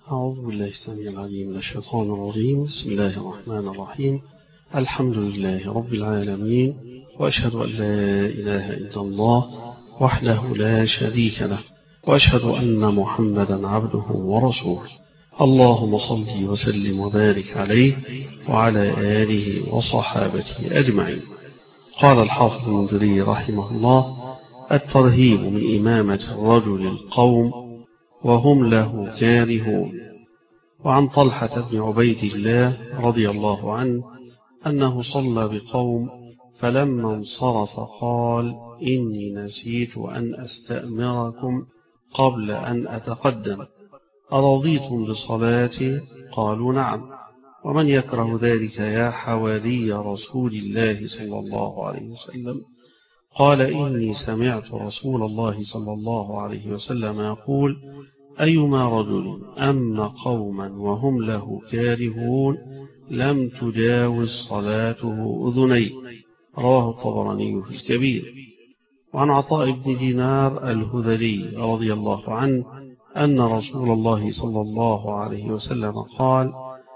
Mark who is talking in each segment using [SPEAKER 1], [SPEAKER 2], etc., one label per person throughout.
[SPEAKER 1] أعوذ بالله السميع العليم من الشيطان الرجيم. بسم الله الرحمن الرحيم. الحمد لله رب العالمين، وأشهد أن لا إله إلا الله وحده لا شريك له، وأشهد أن محمدا عبده ورسوله. اللهم صل وسلم وبارك عليه وعلى آله وصحابته أجمعين. قال الحافظ المنذري رحمه الله: الترهيب من إمامة الرجل القوم وهم له كارهون. وعن طلحة بن عبيد الله رضي الله عنه أنه صلى بقوم فلما انصرف قال: إني نسيت أن أستأمركم قبل أن أتقدم، أرضيتم بصلاتي؟ قالوا: نعم. ومن يكره ذلك يا حواري رسول الله صلى الله عليه وسلم؟ قال: إني سمعت رسول الله صلى الله عليه وسلم يقول: أيما رجل أما قوما وهم له كارهون لم تجاوز صلاته أذنيه. رواه الطبراني في الكبير. وعن عطاء بن دينار الهذلي رضي الله عنه أن رسول الله صلى الله عليه وسلم قال: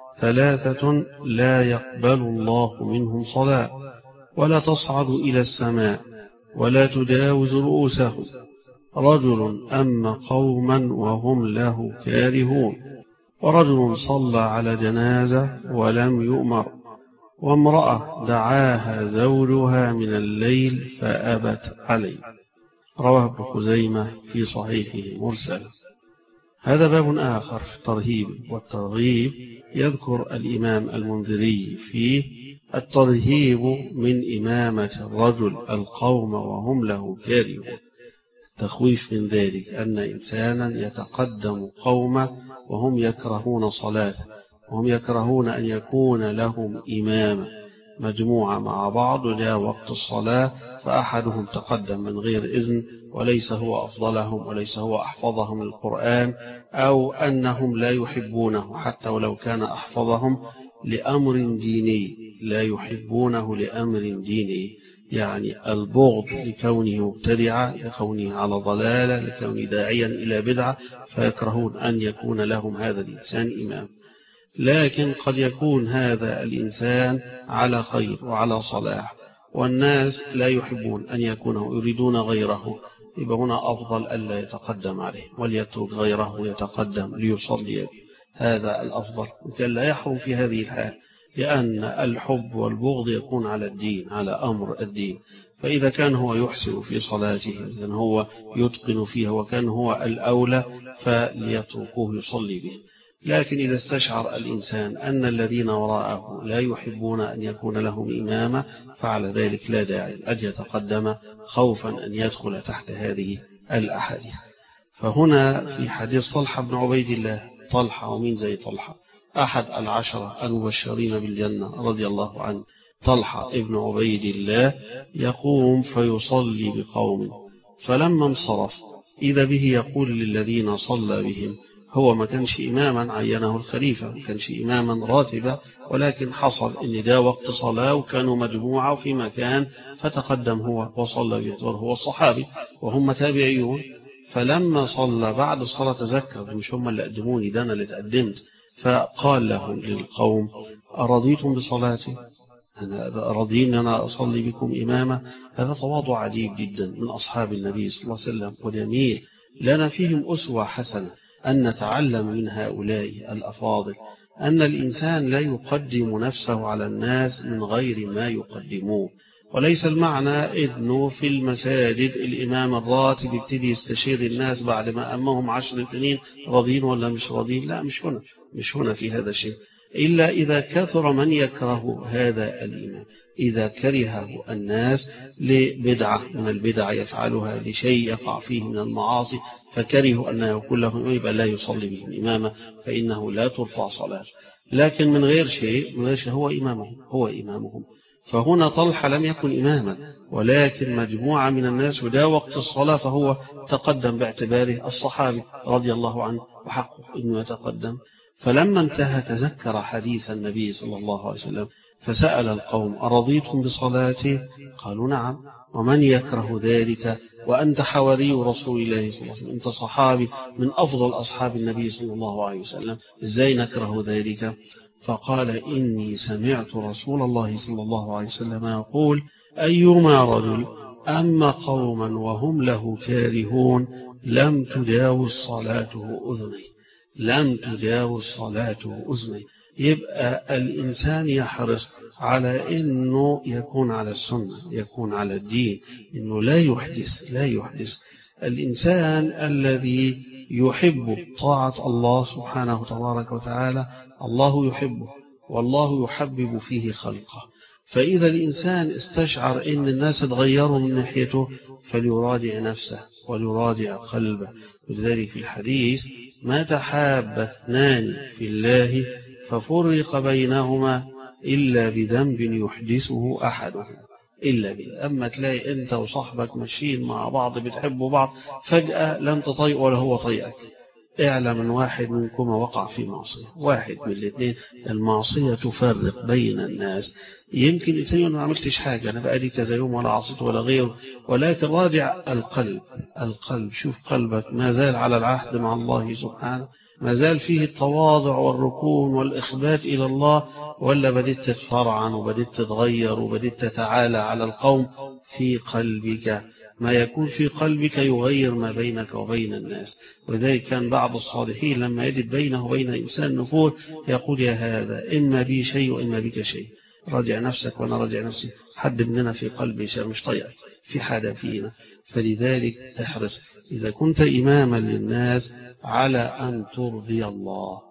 [SPEAKER 1] ثلاثة لا يقبل الله منهم صلاة، ولا تصعد إلى السماء، ولا تجاوز رؤوسهم: رجل أما قوما وهم له كارهون، ورجل صلى على جنازة ولم يؤمر، وامرأة دعاها زوجها من الليل فأبت عليه. رواه ابن خزيمة في صحيحه مرسل. هذا باب آخر في الترهيب والترغيب، يذكر الإمام المنذري فيه الترهيب من إمامة الرجل القوم وهم له كارهون. التخويف من ذلك أن إنسانا يتقدم قومه وهم يكرهون صلاته، وهم يكرهون أن يكون لهم إمام مجموعة مع بعض وجاء وقت الصلاة فأحدهم تقدم من غير إذن، وليس هو أفضلهم وليس هو أحفظهم للقرآن، أو أنهم لا يحبونه حتى ولو كان أحفظهم لأمر ديني، لا يحبونه لأمر ديني، يعني البغض لكونه مبتدعا، لكونه على ضلالة، لكونه داعيا إلى بدعة، فيكرهون أن يكون لهم هذا الإنسان إمام. لكن قد يكون هذا الإنسان على خير وعلى صلاح، والناس لا يحبون أن يكونه، يريدون غيره، يبقى هنا أفضل ألا يتقدم عليه وليترك غيره يتقدم ليصلي به، هذا الأفضل. وكان لا يحرم في هذه الحال، لأن الحب والبغض يكون على الدين، على أمر الدين. فإذا كان هو يحسن في صلاته، إذا هو يتقن فيها وكان هو الأولى، فليتركوه يصلي به. لكن إذا استشعر الإنسان أن الذين وراءه لا يحبون أن يكون لهم إماما، فعلى ذلك لا داعي أن يتقدم خوفا أن يدخل تحت هذه الأحاديث. فهنا في حديث طلحة بن عبيد الله، طلحة ومين زي طلحة؟ أحد العشرة المبشرين بالجنة رضي الله عنه، طلحة ابن عبيد الله، يقوم فيصلي بقوم، فلما انصرف إذا به يقول للذين صلى بهم، هو ما كانش إماما عينه الخليفة، ما كانش إماما راتبا، ولكن حصل إن ده وقت صلاة وكانوا مجموعة في مكان، فتقدم هو وصلى به، هو الصحابي وهم تابعيون. فلما صلى بعد الصلاة تذكر مش هم اللي قدموني، ده أنا اللي تقدمت، فقال لهم للقوم: أرضيتم بصلاتي؟ أنا راضين أن أنا أصلي بكم إماما؟ هذا تواضع عجيب جدا من أصحاب النبي صلى الله عليه وسلم، وجميل لنا فيهم أسوة حسنة أن نتعلم من هؤلاء الأفاضل أن الإنسان لا يقدم نفسه على الناس من غير ما يقدموه. وليس المعنى إنه في المساجد الإمام الراتب يبتدي يستشير الناس بعد ما أمهم 10 سنين راضين ولا مش راضين، لا، مش هنا في هذا الشيء، إلا إذا كثر من يكره هذا الإمام، إذا كرهه الناس لبدعة من البدع يفعلها، لشيء يقع فيه من المعاصي، فكرهوا أن يكون له يبقى لا يصلي بهم إماما، فإنه لا ترفع صلاة. لكن من غير شيء هو إمامهم. فهنا طلحة لم يكن إماما، ولكن مجموعة من الناس، وده وقت الصلاة، فهو تقدم باعتباره الصحابي رضي الله عنه وحقه أنه يتقدم. فلما انتهى تذكر حديث النبي صلى الله عليه وسلم، فسأل القوم: أرضيتم بصلاتي؟ قالوا: نعم. ومن يكره ذلك وأنت حواري رسول الله صلى الله عليه وسلم، أنت صحابي من أفضل أصحاب النبي صلى الله عليه وسلم، إزاي نكره ذلك؟ فقال إني سمعت رسول الله صلى الله عليه وسلم يقول أيما رجل أما قوما وهم له كارهون لم تجاوز صلاته أذني، لم تجاوز صلاته أذني. يبقى الإنسان يحرص على أنه يكون على السنة، يكون على الدين، أنه لا يحدث. الإنسان الذي يحب طاعة الله سبحانه تبارك وتعالى الله يحبه والله يحبب فيه خلقه. فإذا الإنسان استشعر أن الناس تغيروا من ناحيته فليراجع نفسه وليراجع قلبه. ولذلك في الحديث ما تحاب اثنان في الله ففرق بينهما إلا بذنب يحدثه أحدهم، أما تلاقي أنت وصاحبك ماشيين مع بعض بتحبوا بعض فجأة لن تطيق ولا هو طيقك، اعلم من واحد منكم وقع في معصية، واحد من الاثنين. المعصية تفرق بين الناس. يمكن الإنسان ما عملتش حاجة، أنا بقالي كذا يوم ولا عصيت ولا غيره، ولكن راجع القلب، شوف قلبك ما زال على العهد مع الله سبحانه، ما زال فيه التواضع والركون والإخبات إلى الله، ولا بديت تتفرعن وبديت تتغير وبديت تتعالى على القوم. في قلبك ما يكون في قلبك يغير ما بينك وبين الناس. ولذلك كان بعض الصالحين لما يجد بينه وبين إنسان نفور يقول يا هذا إما بي شيء وإما بك شيء، راجع نفسك وأنا راجع نفسي، حد مننا في قلبي شيء مش طيئك، في حدا فينا. فلذلك احرص إذا كنت إماما للناس على أن ترضي الله،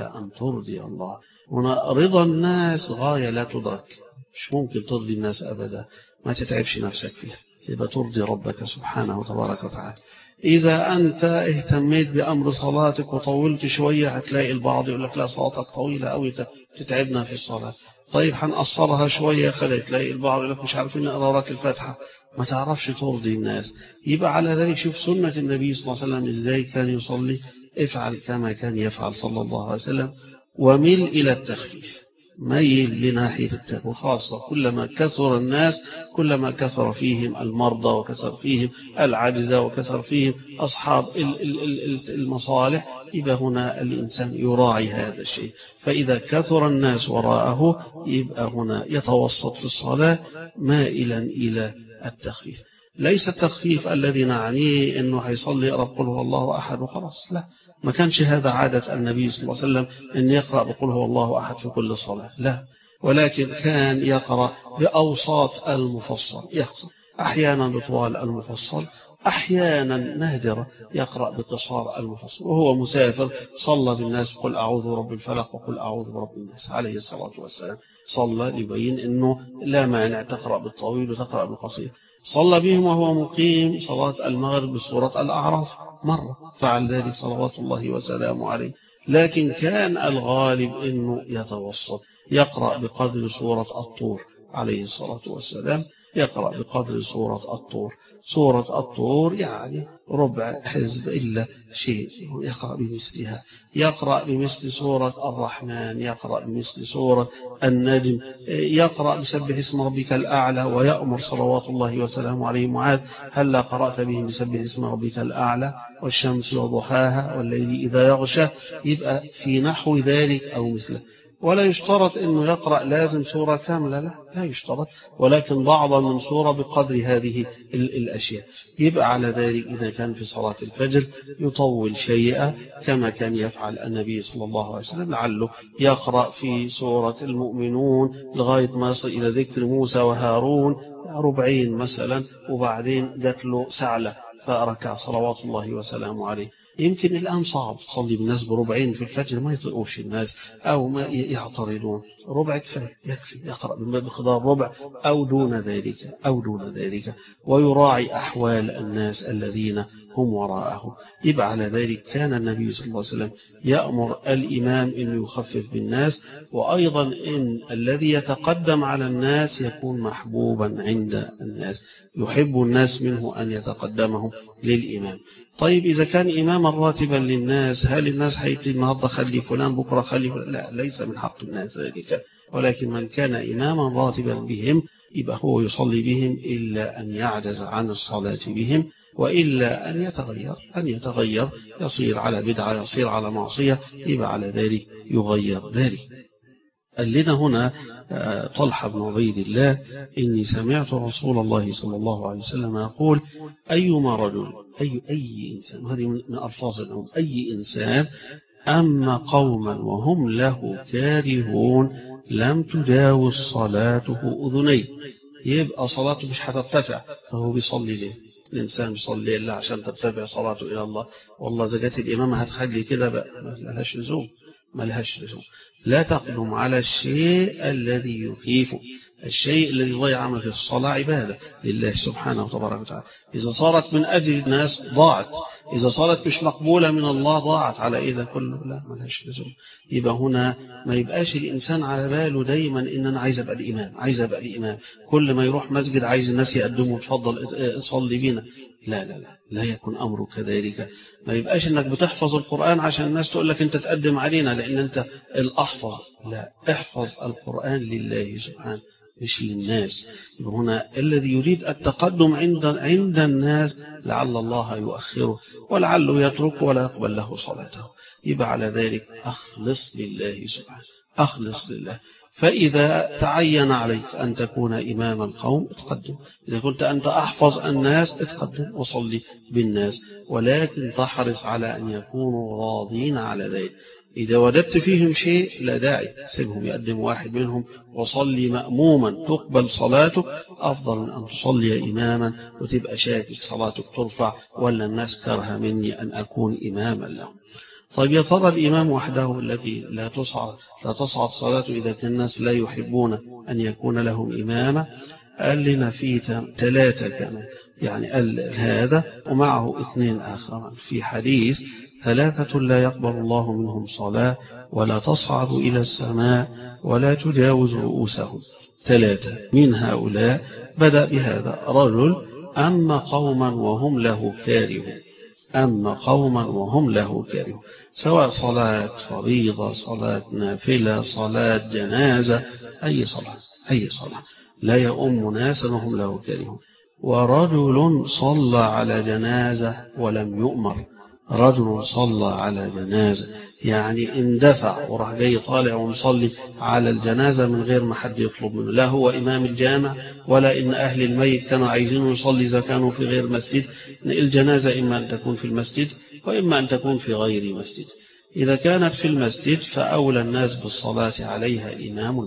[SPEAKER 1] هنا رضا الناس غاية لا تدرك، مش ممكن ترضي الناس أبدا، ما تتعبش نفسك فيها، يبقى ترضي ربك سبحانه وتبارك وتعالى. إذا أنت اهتميت بأمر صلاتك وطولت شوية هتلاقي البعض يقول لك لا صلاتك طويلة أو تتعبنا في الصلاة، طيب هنقصرها شوية تلاقي البعض يقول لك مش عارفين نقرأ لك الفاتحة، ما تعرفش ترضي الناس. يبقى على ذلك شوف سنة النبي صلى الله عليه وسلم إزاي كان يصلي، افعل كما كان يفعل صلى الله عليه وسلم، وميل إلى التخفيف، ميل لناحية التخفيف، وخاصة كلما كثر الناس كلما كثر فيهم المرضى وكثر فيهم العجزة وكثر فيهم أصحاب المصالح. يبقى هنا الإنسان يراعي هذا الشيء، فإذا كثر الناس وراءه يبقى هنا يتوسط في الصلاة مائلا إلى التخفيف. ليس التخفيف الذي نعنيه أنه هيصلي يقرأ قل هو الله أحد وخلاص، لا، ما كانش هذا عادة النبي صلى الله عليه وسلم أن يقرأ بقل هو الله أحد في كل صلاة، لا، ولكن كان يقرأ بأوساط المفصل، يقرأ أحيانا بطوال المفصل، أحيانا نادرة يقرأ بقصار المفصل، وهو مسافر صلى بالناس قل أعوذ برب الفلق وقل أعوذ برب الناس عليه الصلاة والسلام، صلى ليبين أنه لا مانع تقرأ بالطويل وتقرأ بالقصير. صلى بهم وهو مقيم صلاة المغرب بسورة الأعراف مرة، فعل ذلك صلوات الله وسلامه عليه، لكن كان الغالب أنه يتوسط، يقرأ بقدر سورة الطور عليه الصلاة والسلام، يقرأ بقدر سورة الطور. سورة الطور يعني ربع حزب إلا شيء، يقرأ بمثلها، يقرأ بمثل سورة الرحمن، يقرأ بمثل سورة النجم، يقرأ بسبح اسم ربك الأعلى، ويأمر صلوات الله وسلامه عليه معاذ هلا قرأت به بسبح اسم ربك الأعلى والشمس وضحاها والليل إذا يغشى. يبقى في نحو ذلك أو مثله. ولا يشترط أنه يقرأ لازم سورة كاملة، لا يشترط، ولكن بعضا من سورة بقدر هذه الأشياء. يبقى على ذلك إذا كان في صلاة الفجر يطول شيئا كما كان يفعل النبي صلى الله عليه وسلم، لعله يقرأ في سورة المؤمنون لغاية ما يصل إلى ذكر موسى وهارون ربعين مثلا، وبعدين جات له سعلة فركع صلوات الله وسلامه عليه. يمكن الآن صعب تصلي بالناس بربعين في الفجر، ما يطيقوش الناس أو ما يعترضون، ربع كفاية يكفي، يقرأ بمقدار ربع أو دون ذلك، ويراعي أحوال الناس الذين هم وراءه. يبقى على ذلك كان النبي صلى الله عليه وسلم يأمر الإمام أن يخفف بالناس، وأيضا إن الذي يتقدم على الناس يكون محبوبا عند الناس، يحب الناس منه أن يتقدمهم للإمام. طيب إذا كان إماما راتبا للناس، هل الناس هيجي النهارده خلي فلان بكرة خلي فلان؟ لا، ليس من حق الناس ذلك، ولكن من كان إماما راتبا بهم يبقى هو يصلي بهم إلا أن يعجز عن الصلاة بهم، وإلا أن يتغير يصير على بدعة، يصير على معصية، يبقى على ذلك يغير ذلك. قال لنا هنا طلحة بن عبيد الله: إني سمعت رسول الله صلى الله عليه وسلم يقول: أيما رجل، أي إنسان، وهذه من ألفاظ العموم، أي إنسان أما قوما وهم له كارهون لم تجاوز صلاته أذنيه. يبقى صلاته مش هترتفع، فهو بيصلي ليه؟ الإنسان بيصلي إلا عشان ترتفع صلاته إلى الله؟ والله زكاة الإمامة هتخلي كده بقى، ملهاش لزوم. لا تقدم على الشيء الذي يخيفك. الشيء الذي يضيع عملك الصلاة عبادة لله سبحانه وتبارك وتعالى. إذا صارت من أجل الناس ضاعت، إذا صارت مش مقبولة من الله ضاعت. على إيه ده كله؟ لا، ملهاش لزوم. يبقى هنا ما يبقاش الإنسان على باله دايما إن أنا عايز أبقى الإمام، كل ما يروح مسجد عايز الناس يقدموا تفضل صلي بينا. لا يكون أمره كذلك. ما يبقاش إنك بتحفظ القرآن عشان الناس تقول لك أنت تقدم علينا لأن أنت الأحفظ. لا، احفظ القرآن لله سبحانه مش للناس. هنا الذي يريد التقدم عند الناس لعل الله يؤخره ولعله يترك ولا يقبل له صلاته. يبقى على ذلك أخلص لله سبحانه، أخلص لله. فإذا تعين عليك أن تكون إمام القوم اتقدم، إذا قلت أنت أحفظ الناس اتقدم وصلي بالناس، ولكن تحرص على أن يكونوا راضين على ذلك. إذا وجدت فيهم شيء لا داعي، سيبهم يقدم واحد منهم وصلي مأموما تقبل صلاتك أفضل من أن تصلي إماما وتبقى شاكك صلاتك ترفع ولا الناس كره مني أن أكون إماما لهم. طيب يا ترى الإمام وحده الذي لا تصعد صلاته إذا كان الناس لا يحبون أن يكون لهم إماما؟ قال لنا فيه 3 كمان، يعني قال هذا ومعه 2 آخر في حديث: 3 لا يقبل الله منهم صلاة ولا تصعد إلى السماء ولا تجاوز رؤوسهم. 3 من هؤلاء بدأ بهذا: رجل أما قوما وهم له كارهون، سواء صلاة فريضة، صلاة نافلة، صلاة جنازة، أي صلاة لا يؤم ناسا وهم له كارهون. ورجل صلى على جنازة ولم يؤمر، رجل صلى على جنازة يعني اندفع وراح جاي طالع ومصلي على الجنازة من غير ما حد يطلب منه، لا هو إمام الجامع ولا إن أهل الميت كانوا عايزين يصلي إذا كانوا في غير مسجد. الجنازة إما أن تكون في المسجد وإما أن تكون في غير مسجد. إذا كانت في المسجد فأولى الناس بالصلاة عليها إمام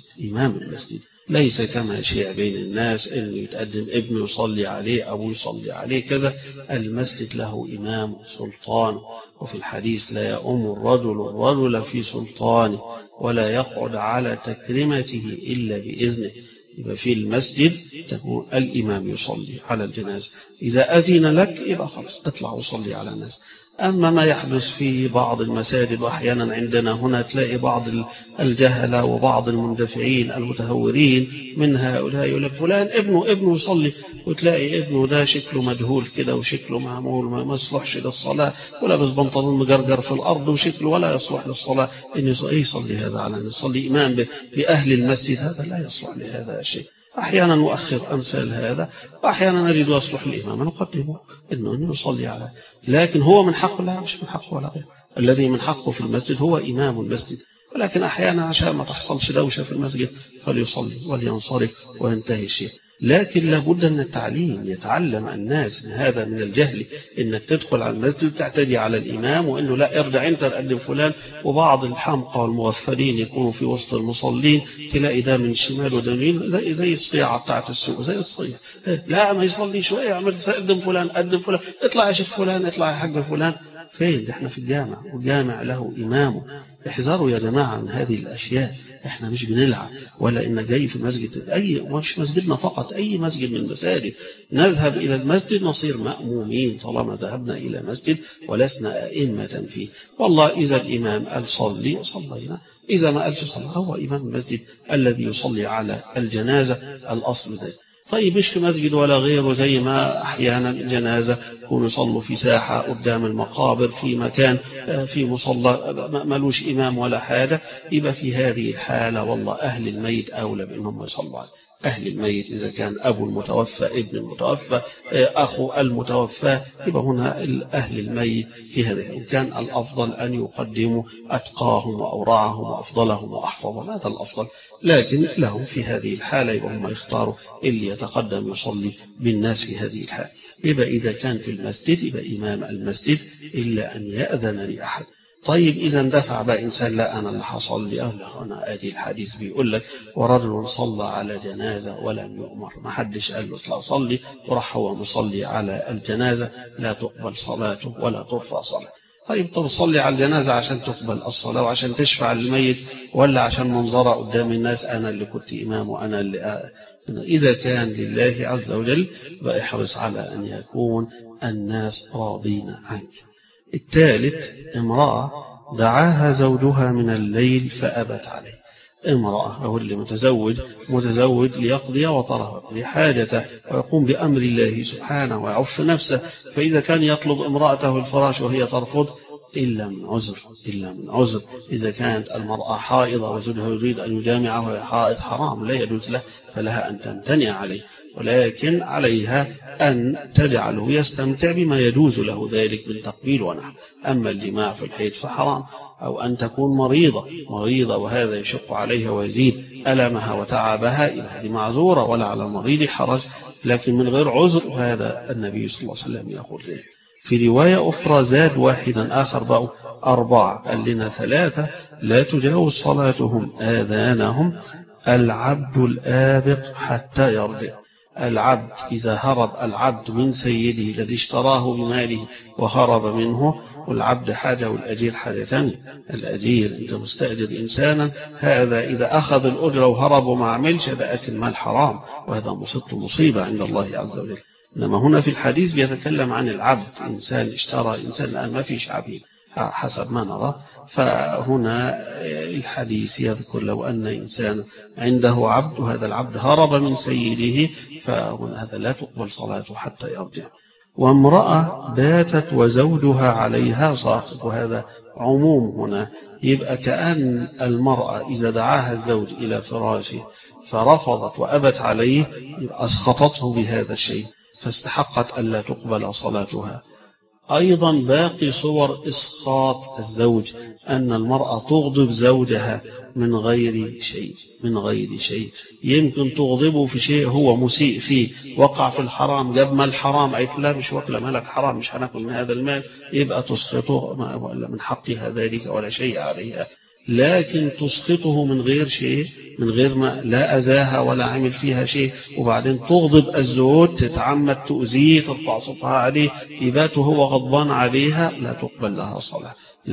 [SPEAKER 1] المسجد، ليس كما شيع بين الناس إنه يتقدم ابنه يصلي عليه أو يصلي عليه كذا. المسجد له إمام سلطان، وفي الحديث: لا يؤم الرجل في سلطانه ولا يقعد على تكريمته إلا بإذنه. يبقى في المسجد تكون الإمام يصلي على الجنازة، إذا أذن لك يبقى خلاص اطلع وصلي على الناس. أما ما يحدث في بعض المساجد، وأحيانا عندنا هنا تلاقي بعض الجهلة وبعض المندفعين المتهورين من هؤلاء يقول لك فلان ابنه يصلي، وتلاقي ابنه ده شكله مجهول كده وشكله معمول ما يصلحش للصلاة، ولابس بنطلون مجرجر في الأرض وشكله ولا يصلح للصلاة. إن يصلي هذا على أن يصلي إمام بأهل المسجد، هذا لا يصلح لهذا الشيء. أحيانا نؤخر أمثال هذا، وأحيانا نجد يصلح الإمام نقدمه إنه يصلي على، لكن هو من حقه؟ لا، مش من حقه ولا غير. الذي من حقه في المسجد هو إمام المسجد، ولكن أحيانا عشان ما تحصلش دوشة في المسجد فليصلي ولينصرف وينتهي الشيء. لكن لابد أن التعليم يتعلم الناس، هذا من الجهل إنك تدخل على المسجد وتعتدي على الإمام وإنه لا ارجع أنت تقدم فلان. وبعض الحمقى والمغفلين يكونوا في وسط المصلين، تلاقي ده من شمال وده من زي الصياعة بتاعت السوق، زي الصيع، لا ما يصلي شوية عمل قدم فلان اطلع يا شيخ فلان، اطلع يا حاج فلان. فين؟ احنا في الجامع والجامع له إمامه. احذروا يا جماعة من هذه الأشياء. احنا مش بنلعب ولا إن جاي في مسجد مش مسجدنا فقط، أي مسجد من المساجد نذهب إلى المسجد نصير مأمومين طالما ذهبنا إلى مسجد ولسنا أئمة فيه. والله إذا الإمام قال صلي صلينا، إذا ما قالش صلى هو إمام المسجد الذي يصلي على الجنازة، الأصل ذلك. طيب مش في مسجد ولا غيره، زي ما أحيانا الجنازة يكونوا يصلوا في ساحة قدام المقابر في مكان في مصلى ملوش إمام ولا حاجة، يبقى في هذه الحالة والله أهل الميت أولى بأنهم يصلوا عليه، أهل الميت، إذا كان أبو المتوفى، ابن المتوفى، أخو المتوفى، يبقى هنا أهل الميت في هذا. إن كان الأفضل أن يقدموا أتقاهم وأورعهم وأفضلهم وأحفظهم، هذا الأفضل، لكن لهم في هذه الحالة يبقى هم يختاروا اللي يتقدم يصلي بالناس في هذه الحالة. يبقى إذا كان في المسجد يبقى إمام المسجد إلا أن يأذن لأحد. طيب إذا دفع بقى إنسان، لا أنا اللي هصلي، أنا آتي الحديث بيقول لك ورجل صلى على جنازة ولم يؤمر، ما حدش قال له اطلع صلي، وراح هو مصلي على الجنازة، لا تقبل صلاته ولا ترفع صلاته. طيب تصلي على الجنازة عشان تقبل الصلاة وعشان تشفع للميت، ولا عشان منظرة قدام الناس أنا اللي كنت إمام وأنا اللي إذا كان لله عز وجل فاحرص على أن يكون الناس راضين عنك. الثالث، امرأة دعاها زوجها من الليل فأبت عليه. امرأة أو اللي متزوج ليقضي وطره لحاجته ويقوم بأمر الله سبحانه ويعف نفسه، فإذا كان يطلب امرأته الفراش وهي ترفض إلا من عذر. إذا كانت المرأة حائضة وزوجها يريد أن يجامعها وهي حائض حرام لا يجوز له، فلها أن تمتنع عليه، ولكن عليها أن تجعله يستمتع بما يجوز له ذلك من تقبيل ونحو. أما الجماع في الحيض فحرام، أو أن تكون مريضة وهذا يشق عليها ويزيد ألمها وتعبها، إلى هذه معذورة ولا على المريض حرج، لكن من غير عذر، وهذا النبي صلى الله عليه وسلم يقول ذلك. في رواية أخرى زاد واحدا آخر بقوا 4، قال لنا 3 لا تجاوز صلاتهم آذانهم العبد الآبق حتى يرجع. العبد إذا هرب العبد من سيده الذي اشتراه بماله وهرب منه، والعبد حاجة والأجير حاجة ثانية. الأجير أنت مستأجر إنسانا، هذا إذا أخذ الأجرة وهرب وما عملش هذا أكل مال حرام، وهذا مصيبة عند الله عز وجل. إنما هنا في الحديث بيتكلم عن العبد، إنسان اشترى إنسان، الآن ما فيش عبيد حسب ما نرى. فهنا الحديث يذكر لو أن إنسان عنده عبد وهذا العبد هرب من سيده، فهذا لا تقبل صلاته حتى يرجع. وامرأة باتت وزوجها عليها ساخط، وهذا عموم هنا، يبقى كأن المرأة إذا دعاها الزوج إلى فراشه فرفضت وأبت عليه، يبقى أسخطته بهذا الشيء فاستحقت ألا تقبل صلاتها. أيضا باقي صور إسخاط الزوج أن المرأة تغضب زوجها من غير شيء، يمكن تغضبه في شيء هو مسيء فيه، وقع في الحرام، جاب مال حرام، قالت لا مش واكله مالك حرام مش هناكل من هذا المال، يبقى تسخطه ولا من حقها ذلك ولا شيء عليها. لكن تسخطه من غير شيء، من غير ما لا أذاها ولا عمل فيها شيء، وبعدين تغضب الزوج، تتعمد تؤذيه، ترفع صوتها عليه، يبات هو غضبان عليها، لا تقبل لها صلاة.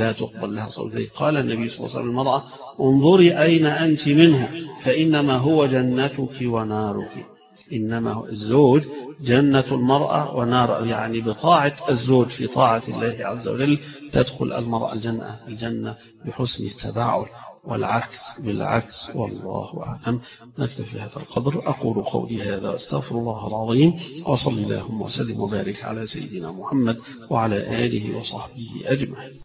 [SPEAKER 1] زي قال النبي صلى الله عليه وسلم المرأة انظري أين أنت منه فإنما هو جنتك ونارك. إنما هو الزوج جنة المرأة ونار، يعني بطاعة الزوج في طاعة الله عز وجل تدخل المرأة الجنة بحسن التباعد، والعكس بالعكس، والله أعلم. نكتفي هذا القدر. أقول قولي هذا واستغفر الله العظيم، وصلى اللهم وسلم وبارك على سيدنا محمد وعلى آله وصحبه أجمعين.